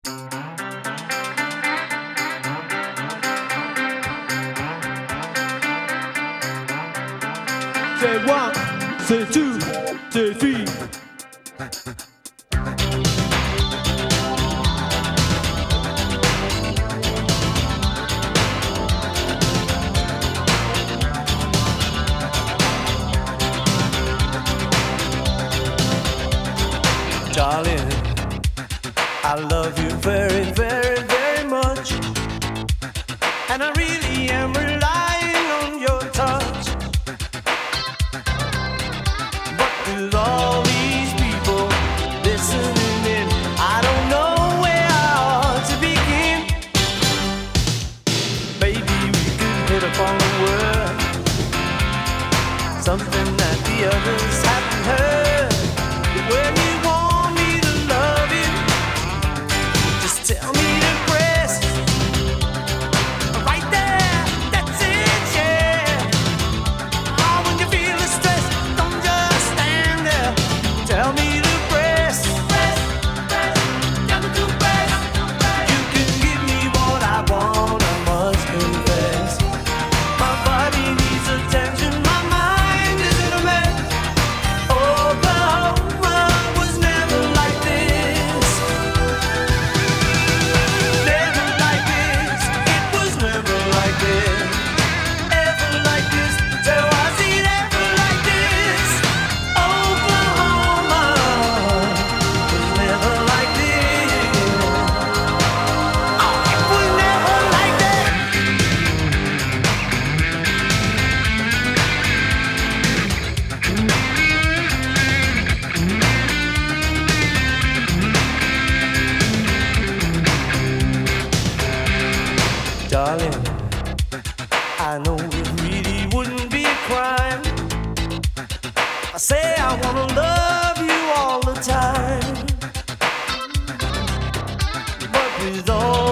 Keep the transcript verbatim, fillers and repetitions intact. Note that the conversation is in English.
C'est one, c'est two, c'est three. Darling, I love you very, very, very much, and I really am relying on your touch. But with all these people listening in, I don't know where I ought to begin. Maybe we could hit upon a word, something that the others haven't heard. When you want me to love you, just tell me to press right there, that's it, yeah. Oh, when you feel the stress, don't just stand there. Tell me to press, press, press, tell me to press. You can give me what I want, I must confess. My body needs attention, my mind is in a mess. Oklahoma was never like this. Never like this. It was never like this. Ever like this. So was it ever like this? Oklahoma was never like this. Oh, it was never like that. Darling, I know it really wouldn't be a crime. I say I wanna love you all the time, but with all